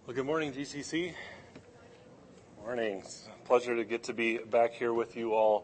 Well, good morning, GCC. Morning. It's a pleasure to get to be back here with you all.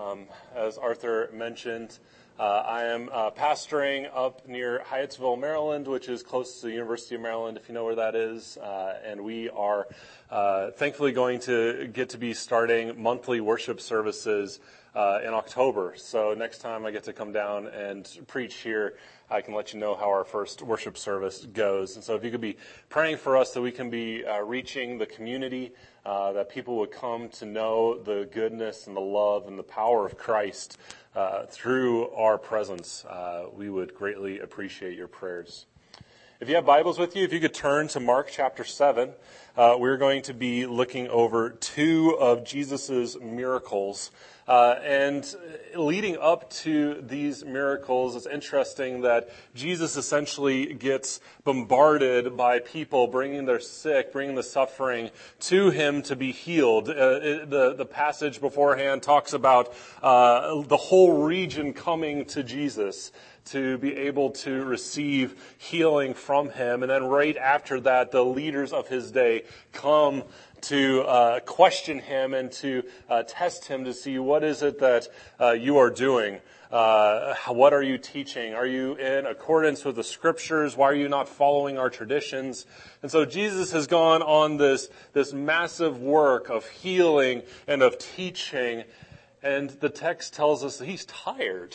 As Arthur mentioned, I am pastoring up near Hyattsville, Maryland, which is close to the University of Maryland, if you know where that is. And we are thankfully going to get to be starting monthly worship services in October. So next time I get to come down and preach here, I can let you know how our first worship service goes. And so if you could be praying for us that we can be reaching the community, that people would come to know the goodness and the love and the power of Christ through our presence, we would greatly appreciate your prayers. If you have Bibles with you, if you could turn to Mark chapter 7, we're going to be looking over two of Jesus's miracles. And leading up to these miracles, it's interesting that Jesus essentially gets bombarded by people bringing their sick, bringing the suffering to him to be healed. The passage beforehand talks about the whole region coming to Jesus to be able to receive healing from him. And then right after that, the leaders of his day come to question him and to test him to see what is it that you are doing. What are you teaching? Are you in accordance with the scriptures? Why are you not following our traditions? And so Jesus has gone on this massive work of healing and of teaching. And the text tells us that he's tired.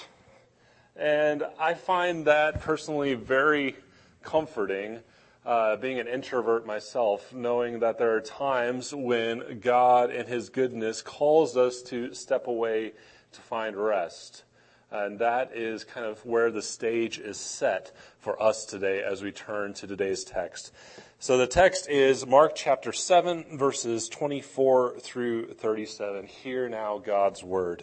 And I find that personally very comforting, being an introvert myself, knowing that there are times when God in his goodness calls us to step away to find rest. And that is kind of where the stage is set for us today as we turn to today's text. So the text is Mark chapter 7, verses 24 through 37. Hear now God's word.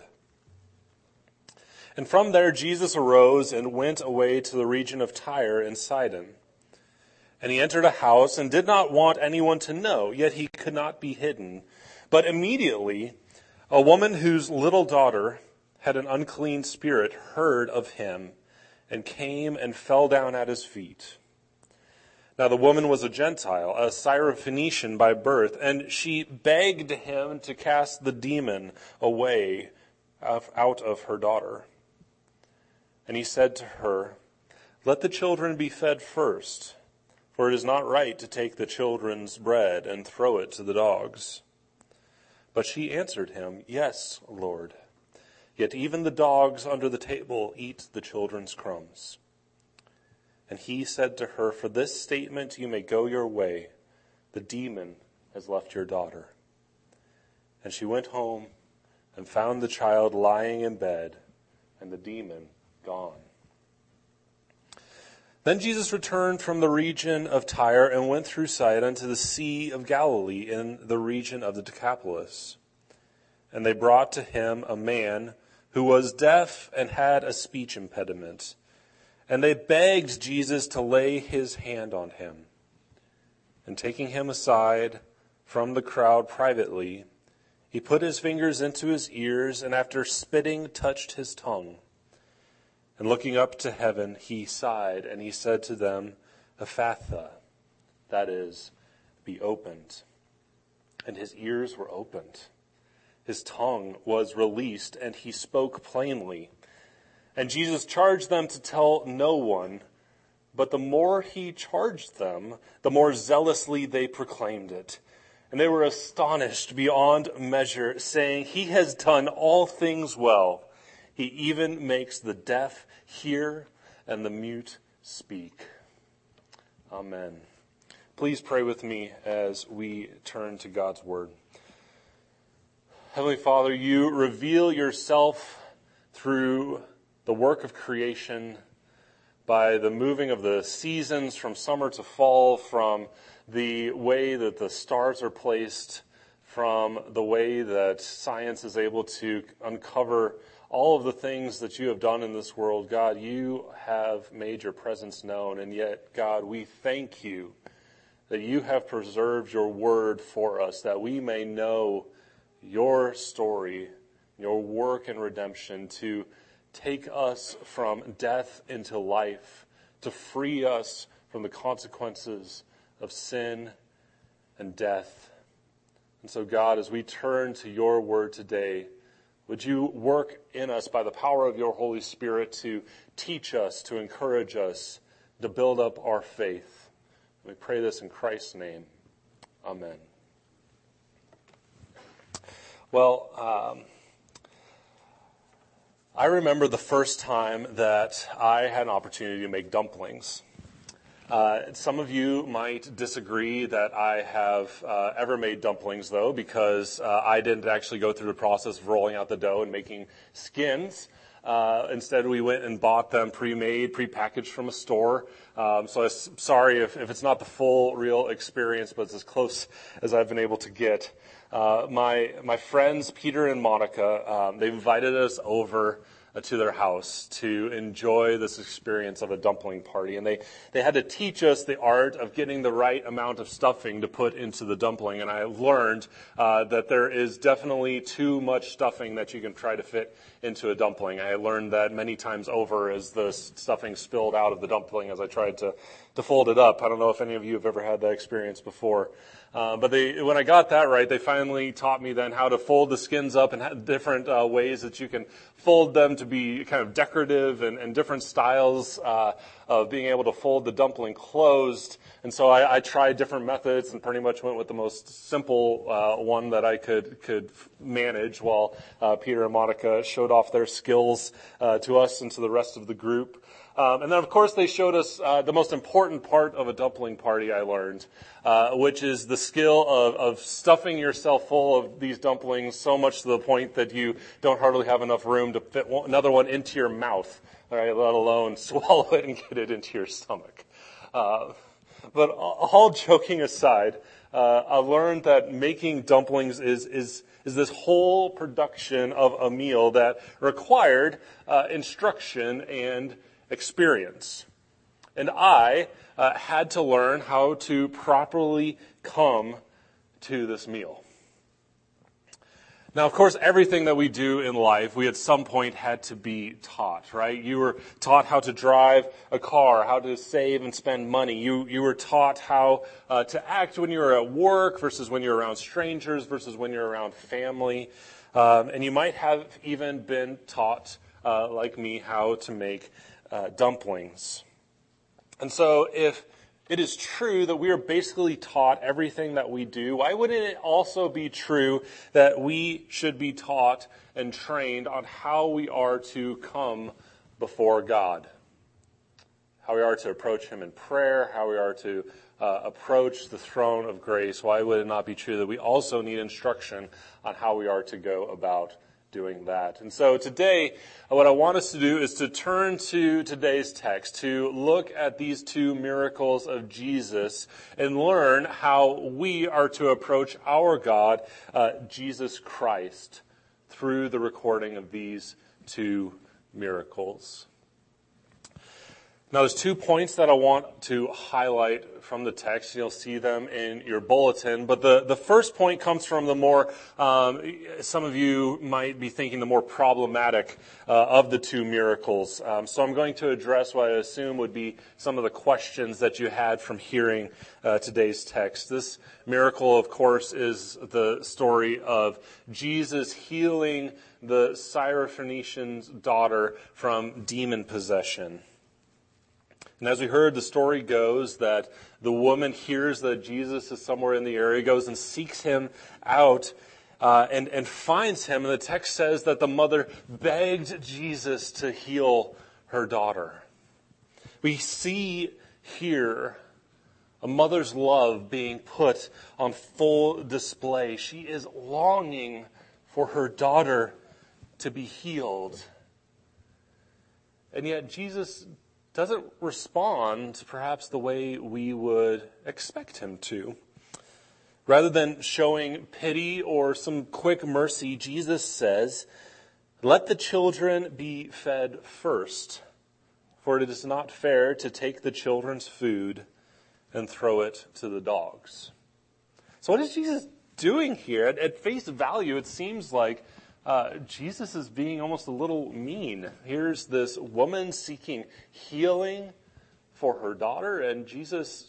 And from there Jesus arose and went away to the region of Tyre and Sidon. And he entered a house and did not want anyone to know, yet he could not be hidden. But immediately a woman whose little daughter had an unclean spirit heard of him and came and fell down at his feet. Now the woman was a Gentile, a Syrophoenician by birth, and she begged him to cast the demon away out of her daughter. And he said to her, "Let the children be fed first, for it is not right to take the children's bread and throw it to the dogs." But she answered him, "Yes, Lord. Yet even the dogs under the table eat the children's crumbs." And he said to her, "For this statement you may go your way. The demon has left your daughter." And she went home and found the child lying in bed, and the demon gone. Then Jesus returned from the region of Tyre and went through Sidon to the Sea of Galilee in the region of the Decapolis. And they brought to him a man who was deaf and had a speech impediment. And they begged Jesus to lay his hand on him. And taking him aside from the crowd privately, he put his fingers into his ears and after spitting touched his tongue. And looking up to heaven, he sighed, and he said to them, "Ephphatha," that is, be opened. And his ears were opened. His tongue was released, and he spoke plainly. And Jesus charged them to tell no one, but the more he charged them, the more zealously they proclaimed it. And they were astonished beyond measure, saying, "He has done all things well. He even makes the deaf hear and the mute speak." Amen. Please pray with me as we turn to God's word. Heavenly Father, you reveal yourself through the work of creation by the moving of the seasons from summer to fall, from the way that the stars are placed, from the way that science is able to uncover all of the things that you have done in this world. God, you have made your presence known, and yet, God, we thank you that you have preserved your word for us, that we may know your story, your work in redemption, to take us from death into life, to free us from the consequences of sin and death. And so, God, as we turn to your word today, would you work in us by the power of your Holy Spirit to teach us, to encourage us, to build up our faith. We pray this in Christ's name. Amen. Well, I remember the first time that I had an opportunity to make dumplings. Some of you might disagree that I have ever made dumplings, though, because I didn't actually go through the process of rolling out the dough and making skins. Instead, we went and bought them pre-made, pre-packaged from a store. So I'm sorry if it's not the full, real experience, but it's as close as I've been able to get. My friends, Peter and Monica, they invited us over to their house to enjoy this experience of a dumpling party. And they had to teach us the art of getting the right amount of stuffing to put into the dumpling. And I learned that there is definitely too much stuffing that you can try to fit into a dumpling. I learned that many times over as the stuffing spilled out of the dumpling as I tried to fold it up. I don't know if any of you have ever had that experience before. But when I got that right, they finally taught me then how to fold the skins up and different ways that you can fold them to be kind of decorative and different styles of being able to fold the dumpling closed. And so I tried different methods and pretty much went with the most simple one that I could manage while Peter and Monica showed off their skills to us and to the rest of the group. And then, of course, they showed us the most important part of a dumpling party, I learned, which is the skill of stuffing yourself full of these dumplings so much to the point that you don't hardly have enough room to fit another one into your mouth, all right, let alone swallow it and get it into your stomach. But all joking aside, I learned that making dumplings is this whole production of a meal that required instruction and experience. And I had to learn how to properly come to this meal. Now, of course, everything that we do in life, we at some point had to be taught, right? You were taught how to drive a car, how to save and spend money. You were taught how to act when you were at work versus when you're around strangers versus when you're around family. And you might have even been taught, like me, how to make dumplings. And so if it is true that we are basically taught everything that we do, why wouldn't it also be true that we should be taught and trained on how we are to come before God? How we are to approach Him in prayer, how we are to approach the throne of grace. Why would it not be true that we also need instruction on how we are to go about doing that? And so today, what I want us to do is to turn to today's text, to look at these two miracles of Jesus and learn how we are to approach our God, Jesus Christ, through the recording of these two miracles. Now, there's 2 points that I want to highlight from the text. You'll see them in your bulletin. But the first point comes from the more, some of you might be thinking the more problematic of the two miracles. So I'm going to address what I assume would be some of the questions that you had from hearing today's text. This miracle, of course, is the story of Jesus healing the Syrophoenician's daughter from demon possession. And as we heard, the story goes that the woman hears that Jesus is somewhere in the area, goes and seeks him out and finds him. And the text says that the mother begged Jesus to heal her daughter. We see here a mother's love being put on full display. She is longing for her daughter to be healed. And yet Jesus doesn't respond perhaps the way we would expect him to. Rather than showing pity or some quick mercy, Jesus says, "Let the children be fed first, for it is not fair to take the children's food and throw it to the dogs." So what is Jesus doing here? At face value, it seems like Jesus is being almost a little mean. Here's this woman seeking healing for her daughter, and Jesus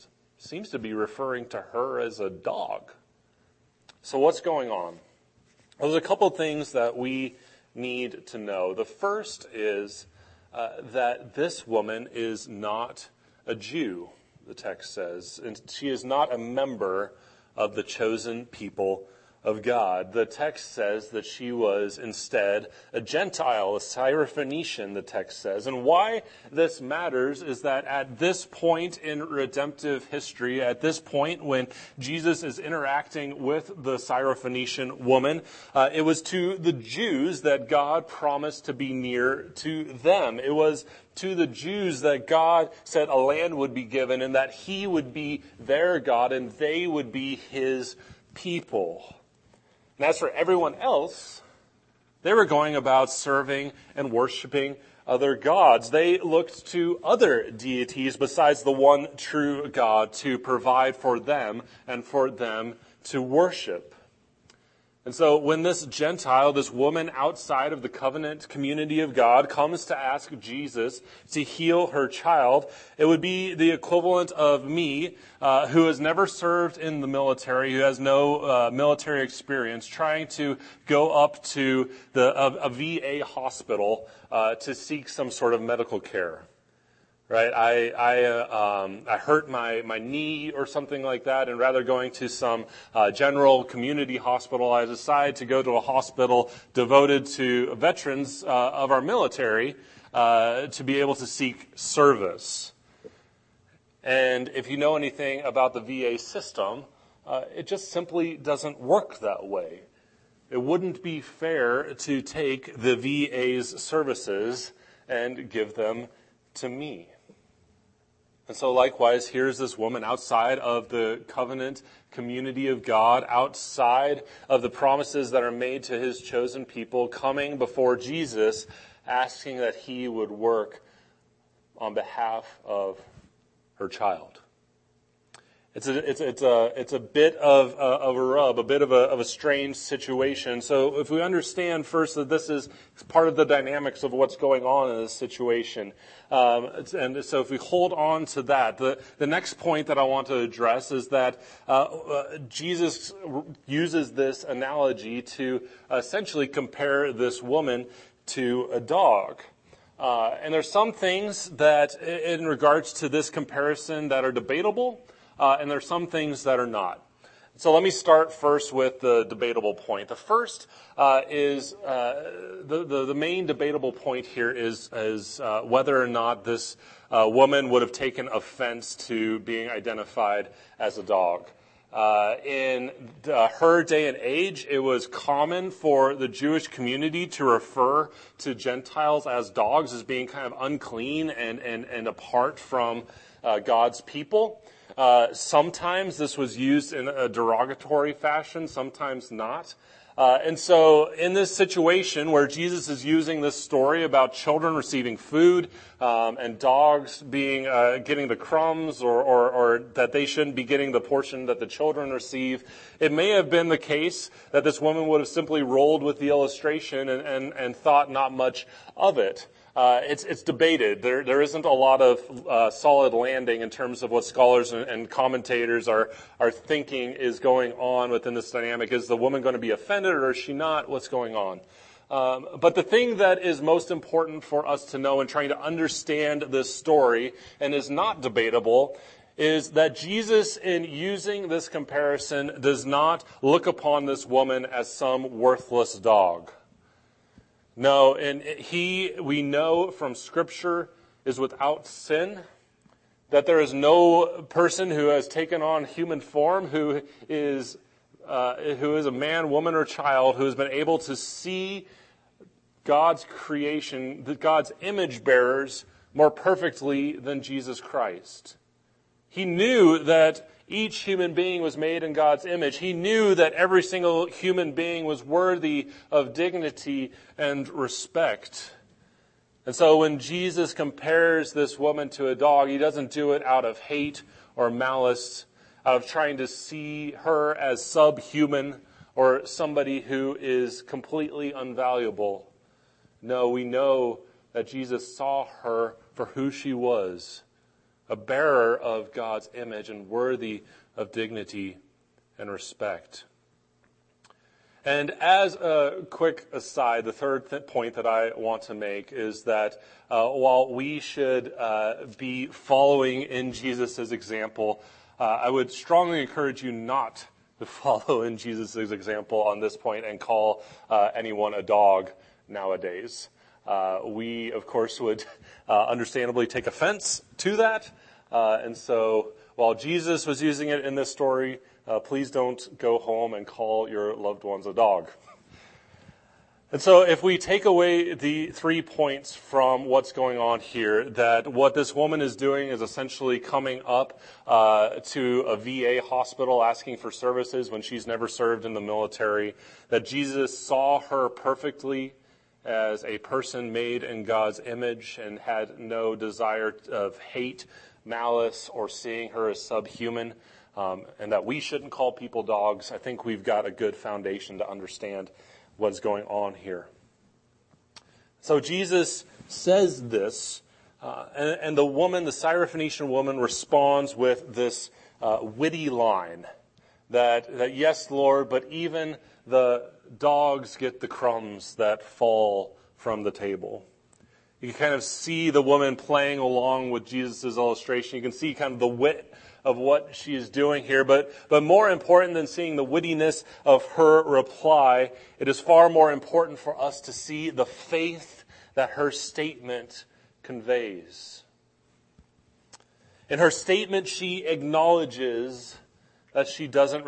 seems to be referring to her as a dog. So what's going on? Well, there's a couple of things that we need to know. The first is that this woman is not a Jew, the text says, and she is not a member of the chosen people of God. The text says that she was instead a Gentile, a Syrophoenician, the text says. And why this matters is that at this point in redemptive history, at this point when Jesus is interacting with the Syrophoenician woman, it was to the Jews that God promised to be near to them. It was to the Jews that God said a land would be given and that he would be their God and they would be his people. And as for everyone else, they were going about serving and worshiping other gods. They looked to other deities besides the one true God to provide for them and for them to worship. And so when this Gentile, this woman outside of the covenant community of God, comes to ask Jesus to heal her child, it would be the equivalent of me, who has never served in the military, who has no military experience, trying to go up to a VA hospital to seek some sort of medical care. Right, I hurt my knee or something like that, and rather going to some general community hospital, I decide to go to a hospital devoted to veterans of our military to be able to seek service. And if you know anything about the VA system, it just simply doesn't work that way. It wouldn't be fair to take the VA's services and give them to me. And so likewise, here's this woman outside of the covenant community of God, outside of the promises that are made to his chosen people, coming before Jesus, asking that he would work on behalf of her child. It's a bit of a rub, a bit of a strange situation. So if we understand first that this is part of the dynamics of what's going on in this situation, and so if we hold on to that, the next point that I want to address is that Jesus uses this analogy to essentially compare this woman to a dog. And there's some things that, in regards to this comparison, that are debatable. And there are some things that are not. So let me start first with the debatable point. The first is the main debatable point here is whether or not this woman would have taken offense to being identified as a dog. In her day and age, it was common for the Jewish community to refer to Gentiles as dogs, as being kind of unclean and apart from God's people. Sometimes this was used in a derogatory fashion, sometimes not. And so in this situation where Jesus is using this story about children receiving food and dogs getting the crumbs or that they shouldn't be getting the portion that the children receive, it may have been the case that this woman would have simply rolled with the illustration and thought not much of it. It's debated. There isn't a lot of solid landing in terms of what scholars and commentators are thinking is going on within this dynamic. Is the woman going to be offended or is she not? What's going on? But the thing that is most important for us to know in trying to understand this story and is not debatable is that Jesus, in using this comparison, does not look upon this woman as some worthless dog. No, and we know from Scripture, is without sin, that there is no person who has taken on human form who is a man, woman, or child who has been able to see God's creation, God's image bearers, more perfectly than Jesus Christ. He knew that each human being was made in God's image. He knew that every single human being was worthy of dignity and respect. And so when Jesus compares this woman to a dog, he doesn't do it out of hate or malice, out of trying to see her as subhuman or somebody who is completely unvaluable. No, we know that Jesus saw her for who she was, a bearer of God's image and worthy of dignity and respect. And as a quick aside, the third point that I want to make is that while we should be following in Jesus' example, I would strongly encourage you not to follow in Jesus' example on this point and call anyone a dog nowadays. We, of course, would understandably take offense to that. And so while Jesus was using it in this story, please don't go home and call your loved ones a dog. And so if we take away the 3 points from what's going on here, that what this woman is doing is essentially coming up to a VA hospital asking for services when she's never served in the military, that Jesus saw her perfectly as a person made in God's image and had no desire of hate, malice, or seeing her as subhuman, and that we shouldn't call people dogs. I think we've got a good foundation to understand what's going on here. So Jesus says this, and the woman, the Syrophoenician woman, responds with this witty line that yes, Lord, but even the dogs get the crumbs that fall from the table. You can kind of see the woman playing along with Jesus' illustration. You can see kind of the wit of what she is doing here. But more important than seeing the wittiness of her reply, it is far more important for us to see the faith that her statement conveys. In her statement, she acknowledges that she doesn't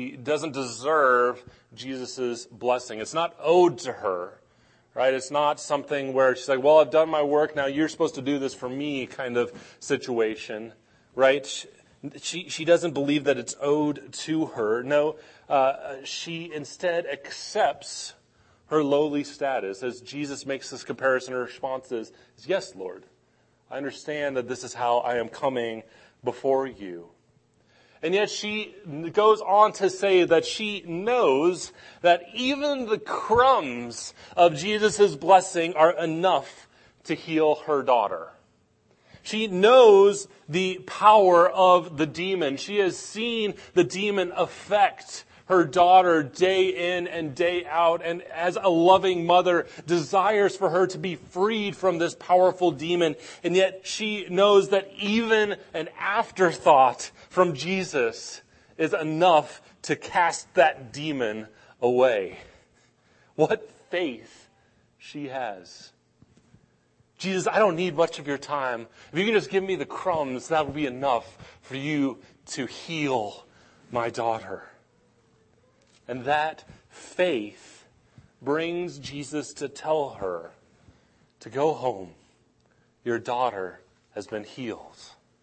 deserve Jesus' blessing. It's not owed to her. Right? It's not something where she's like, well, I've done my work, now you're supposed to do this for me kind of situation. Right? She doesn't believe that it's owed to her. No, she instead accepts her lowly status. As Jesus makes this comparison, her response is, yes, Lord, I understand that this is how I am coming before you. And yet she goes on to say that she knows that even the crumbs of Jesus' blessing are enough to heal her daughter. She knows the power of the demon. She has seen the demon affect her daughter day in and day out, and as a loving mother desires for her to be freed from this powerful demon, and yet she knows that even an afterthought from Jesus is enough to cast that demon away. What faith she has. Jesus, I don't need much of your time. If you can just give me the crumbs, that will be enough for you to heal my daughter. And that faith brings Jesus to tell her to go home. Your daughter has been healed.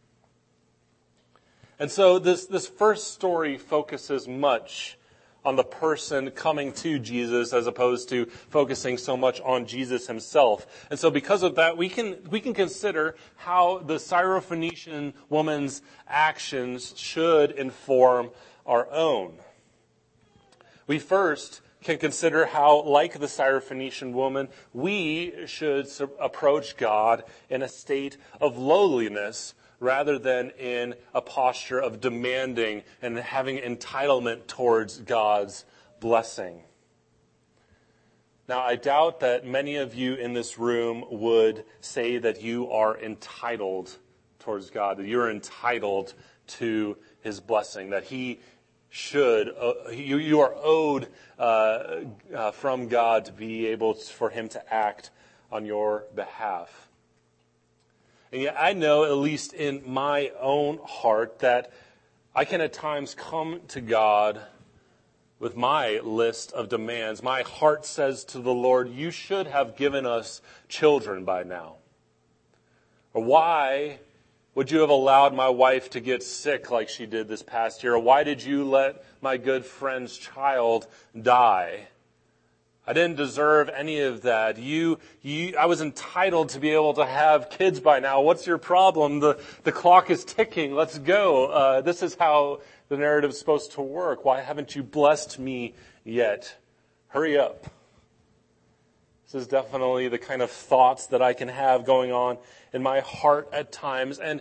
And so this first story focuses much on the person coming to Jesus as opposed to focusing so much on Jesus himself. And so because of that, we can consider how the Syrophoenician woman's actions should inform our own. We first can consider how, like the Syrophoenician woman, we should approach God in a state of lowliness rather than in a posture of demanding and having entitlement towards God's blessing. Now, I doubt that many of you in this room would say that you are entitled towards God, that you're entitled to his blessing, that he should, you are owed from God to be able for him to act on your behalf. And yet I know, at least in my own heart, that I can at times come to God with my list of demands. My heart says to the Lord, you should have given us children by now. Or why would you have allowed my wife to get sick like she did this past year? Or why did you let my good friend's child die? I didn't deserve any of that. I was entitled to be able to have kids by now. What's your problem? The clock is ticking. Let's go. This is how the narrative is supposed to work. Why haven't you blessed me yet? Hurry up. This is definitely the kind of thoughts that I can have going on in my heart at times. And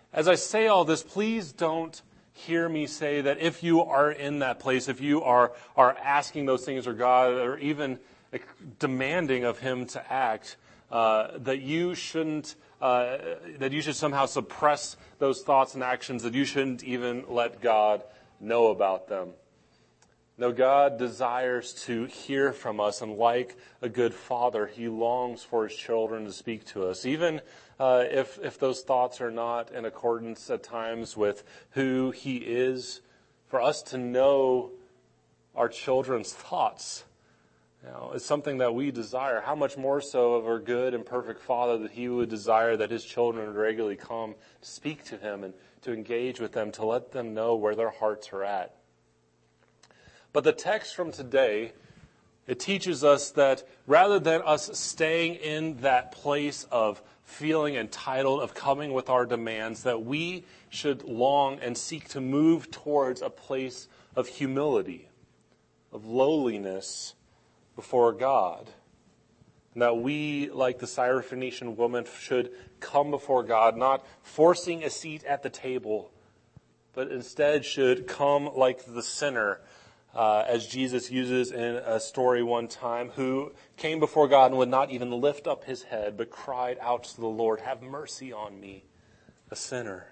as I say all this, please don't hear me say that if you are in that place, if you are asking those things of God, or even demanding of Him to act, that you should somehow suppress those thoughts and actions, that you shouldn't even let God know about them. No, God desires to hear from us, and like a good father, He longs for His children to speak to us, even if those thoughts are not in accordance at times with who He is. For us to know our children's thoughts, is something that we desire. How much more so of our good and perfect Father that He would desire that His children would regularly come to speak to Him and to engage with them, to let them know where their hearts are at. But the text from today, it teaches us that rather than us staying in that place of feeling entitled, of coming with our demands, that we should long and seek to move towards a place of humility, of lowliness before God. And that we, like the Syrophoenician woman, should come before God, not forcing a seat at the table, but instead should come like the sinner, as Jesus uses in a story one time, who came before God and would not even lift up his head, but cried out to the Lord, "Have mercy on me, a sinner."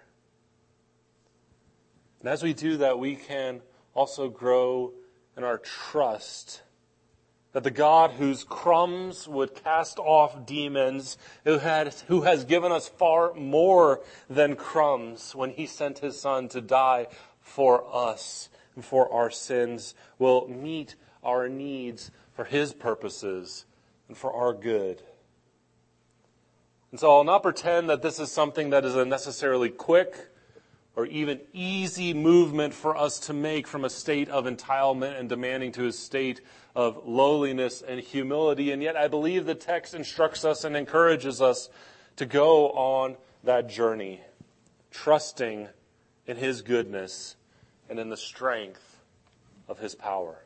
And as we do that, we can also grow in our trust that the God whose crumbs would cast off demons, who has given us far more than crumbs when He sent His Son to die for us, for our sins, will meet our needs for His purposes and for our good. And so I'll not pretend that this is something that is a necessarily quick or even easy movement for us to make from a state of entitlement and demanding to a state of lowliness and humility. And yet I believe the text instructs us and encourages us to go on that journey, trusting in His goodness and in the strength of His power.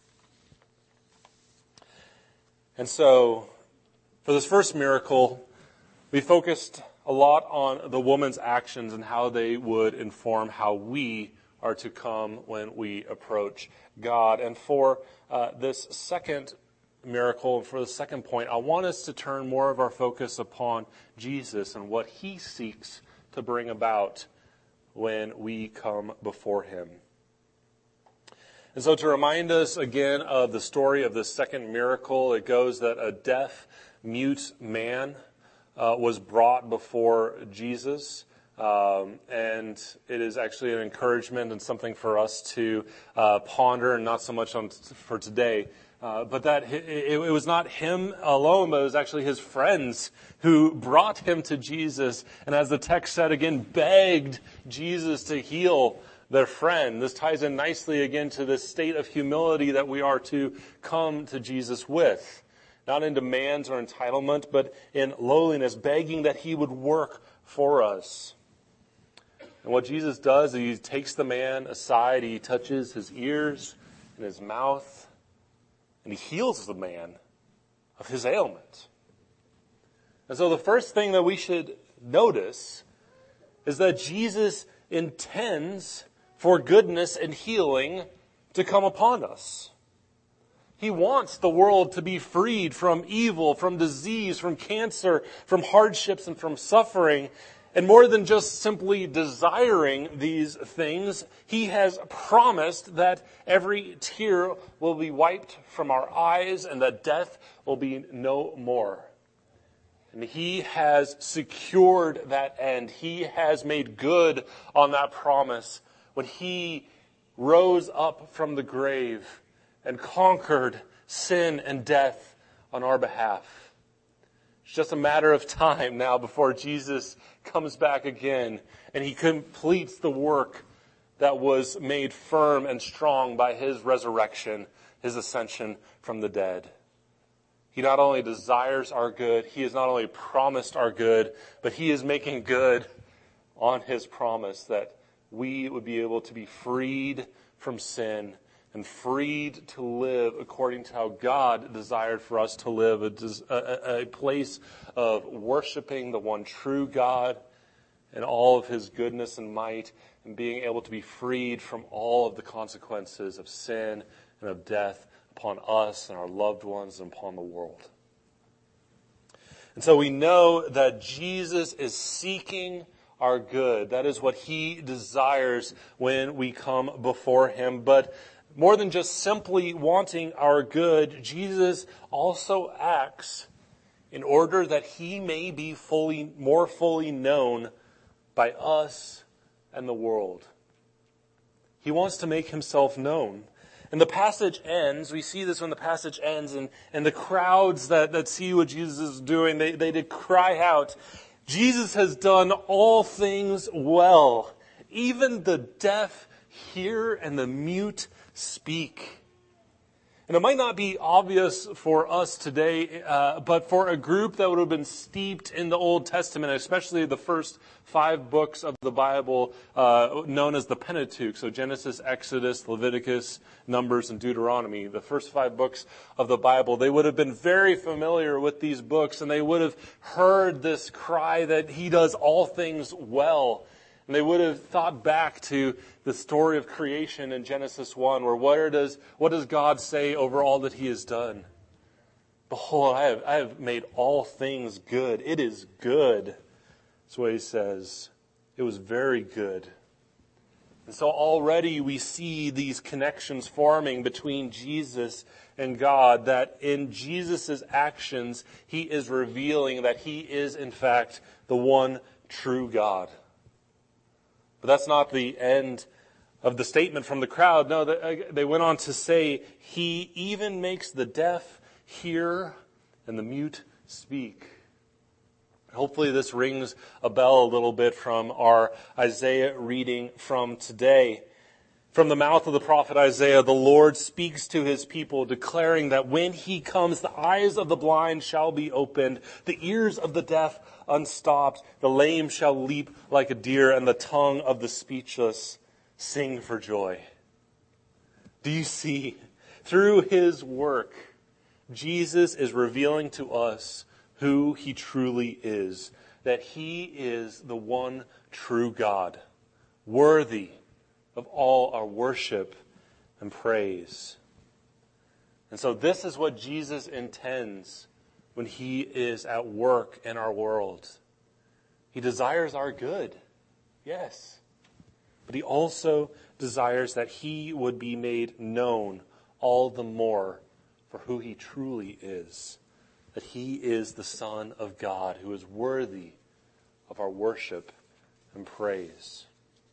And so, for this first miracle, we focused a lot on the woman's actions and how they would inform how we are to come when we approach God. And for this second miracle, and for the second point, I want us to turn more of our focus upon Jesus and what He seeks to bring about when we come before Him. And so to remind us again of the story of the second miracle, it goes that a deaf, mute man was brought before Jesus. And it is actually an encouragement and something for us to ponder, and not so much for today. But that it was not him alone, but it was actually his friends who brought him to Jesus. And as the text said again, begged Jesus to heal their friend. This ties in nicely again to this state of humility that we are to come to Jesus with. Not in demands or entitlement, but in lowliness, begging that He would work for us. And what Jesus does is He takes the man aside, He touches his ears and his mouth, and He heals the man of his ailment. And so the first thing that we should notice is that Jesus intends for goodness and healing to come upon us. He wants the world to be freed from evil, from disease, from cancer, from hardships, and from suffering. And more than just simply desiring these things, He has promised that every tear will be wiped from our eyes and that death will be no more. And He has secured that end. He has made good on that promise when He rose up from the grave and conquered sin and death on our behalf. It's just a matter of time now before Jesus comes back again and He completes the work that was made firm and strong by His resurrection, His ascension from the dead. He not only desires our good, He has not only promised our good, but He is making good on His promise that we would be able to be freed from sin and freed to live according to how God desired for us to live, a place of worshiping the one true God in all of his goodness and might, and being able to be freed from all of the consequences of sin and of death upon us and our loved ones and upon the world. And so we know that Jesus is seeking our good. That is what he desires when we come before him. But more than just simply wanting our good, Jesus also acts in order that he may be more fully known by us and the world. He wants to make himself known. And the passage ends, we see this when the passage ends, and the crowds that see what Jesus is doing, they did cry out, Jesus has done all things well. Even the deaf hear and the mute speak. And it might not be obvious for us today, but for a group that would have been steeped in the Old Testament, especially the first 5 books of the Bible known as the Pentateuch, so Genesis, Exodus, Leviticus, Numbers, and Deuteronomy, the first 5 books of the Bible, they would have been very familiar with these books, and they would have heard this cry that he does all things well. And they would have thought back to the story of creation in Genesis 1, where what does God say over all that he has done? Behold, I have made all things good. It is good. That's what he says. It was very good. And so already we see these connections forming between Jesus and God, that in Jesus' actions, he is revealing that he is, in fact, the one true God. But that's not the end of the statement from the crowd. No, they went on to say, he even makes the deaf hear and the mute speak. Hopefully this rings a bell a little bit from our Isaiah reading from today. From the mouth of the prophet Isaiah, the Lord speaks to his people, declaring that when he comes, the eyes of the blind shall be opened, the ears of the deaf unstopped, the lame shall leap like a deer, and the tongue of the speechless sing for joy. Do you see? Through his work, Jesus is revealing to us who he truly is, that he is the one true God, worthy of all our worship and praise. And so this is what Jesus intends when he is at work in our world. He desires our good, yes. But he also desires that he would be made known all the more for who he truly is. That he is the Son of God who is worthy of our worship and praise.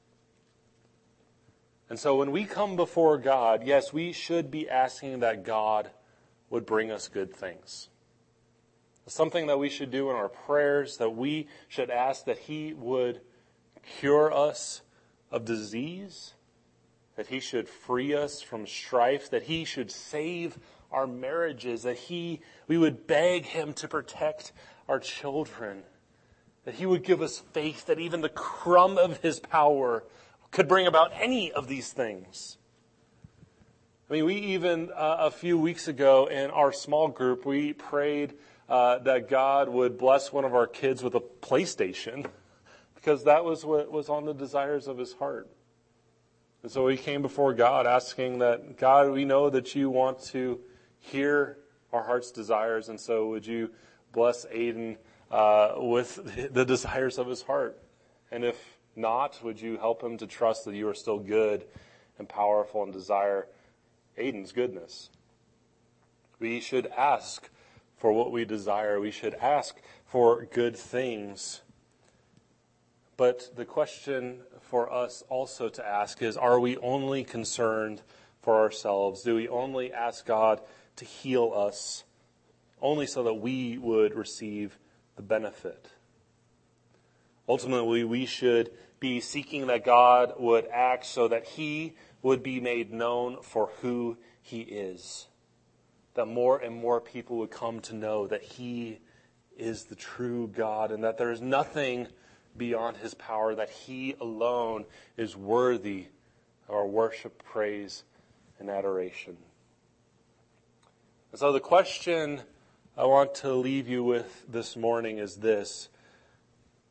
And so when we come before God, yes, we should be asking that God would bring us good things. It's something that we should do in our prayers, that we should ask that he would cure us of disease, that he should free us from strife, that he should save our marriages, that we would beg him to protect our children, that he would give us faith that even the crumb of his power could bring about any of these things. I mean, we even, a few weeks ago in our small group, we prayed that God would bless one of our kids with a PlayStation, because that was what was on the desires of his heart. And so we came before God asking that, God, we know that you want to hear our heart's desires, and so would you bless Aiden with the desires of his heart? And if not, would you help him to trust that you are still good and powerful and desire Aiden's goodness? We should ask for what we desire. We should ask for good things. But the question for us also to ask is, are we only concerned for ourselves? Do we only ask God to heal us only so that we would receive the benefit? Ultimately, we should be seeking that God would act so that he would be made known for who he is. That more and more people would come to know that he is the true God and that there is nothing beyond his power, that he alone is worthy of our worship, praise, and adoration. And so the question I want to leave you with this morning is this: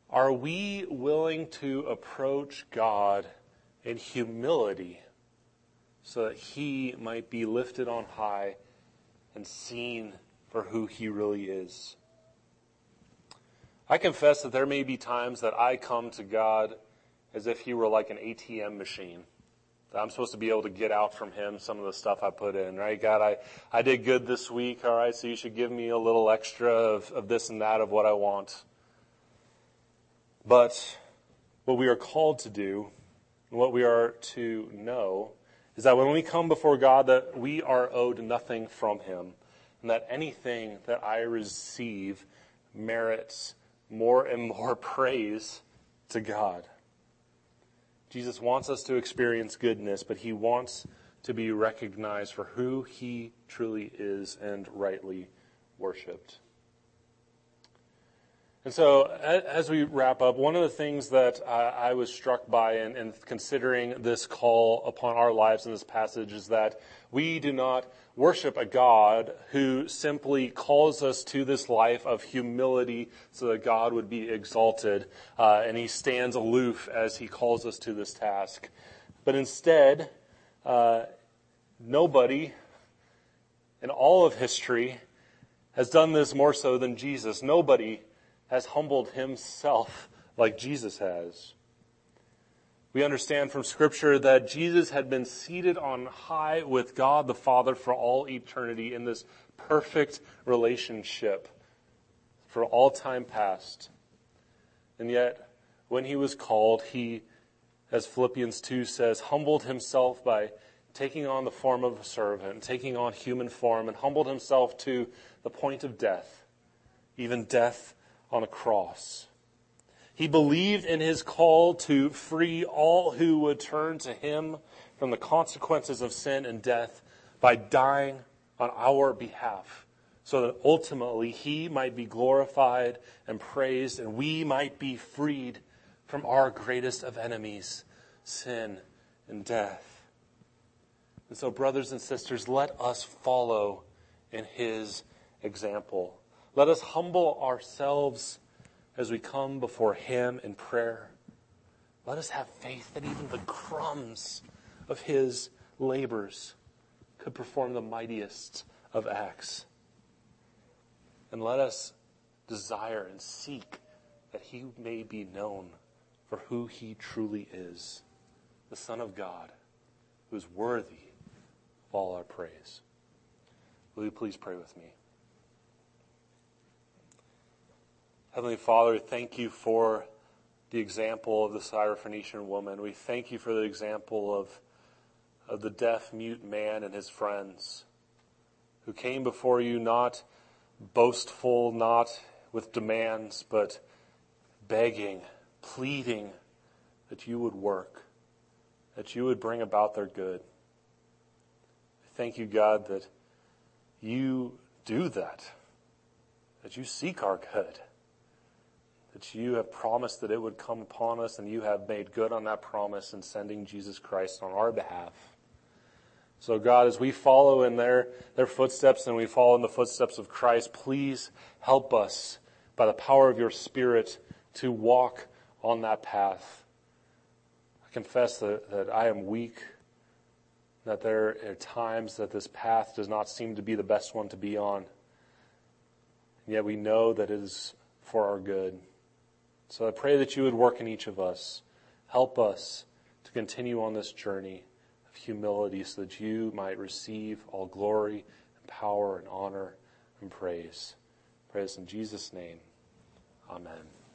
Are we willing to approach God in humility so that he might be lifted on high and seen for who he really is? I confess that there may be times that I come to God as if he were like an ATM machine. That I'm supposed to be able to get out from him some of the stuff I put in, right? God, I did good this week, all right, so you should give me a little extra of this and that of what I want. But what we are called to do, and what we are to know, is that when we come before God, that we are owed nothing from him, and that anything that I receive merits more and more praise to God. Jesus wants us to experience goodness, but he wants to be recognized for who he truly is and rightly worshipped. And so as we wrap up, one of the things that I was struck by in considering this call upon our lives in this passage is that we do not worship a God who simply calls us to this life of humility so that God would be exalted, and he stands aloof as he calls us to this task. But instead, nobody in all of history has done this more so than Jesus. Nobody has humbled himself like Jesus has. We understand from Scripture that Jesus had been seated on high with God the Father for all eternity in this perfect relationship for all time past. And yet, when he was called, he, as Philippians 2 says, humbled himself by taking on the form of a servant, taking on human form, and humbled himself to the point of death, even death on a cross. He believed in his call to free all who would turn to him from the consequences of sin and death by dying on our behalf, so that ultimately he might be glorified and praised, and we might be freed from our greatest of enemies, sin and death. And so, brothers and sisters, let us follow in his example. Let us humble ourselves as we come before him in prayer. Let us have faith that even the crumbs of his labors could perform the mightiest of acts. And let us desire and seek that he may be known for who he truly is, the Son of God, who is worthy of all our praise. Will you please pray with me? Heavenly Father, thank you for the example of the Syrophoenician woman. We thank you for the example of the deaf, mute man and his friends who came before you not boastful, not with demands, but begging, pleading that you would work, that you would bring about their good. Thank you, God, that you do that you seek our good, that you have promised that it would come upon us, and you have made good on that promise in sending Jesus Christ on our behalf. So God, as we follow in their footsteps and we follow in the footsteps of Christ, please help us by the power of your Spirit to walk on that path. I confess that I am weak, that there are times that this path does not seem to be the best one to be on. And yet we know that it is for our good. So I pray that you would work in each of us. Help us to continue on this journey of humility so that you might receive all glory and power and honor and praise. Praise in Jesus' name. Amen.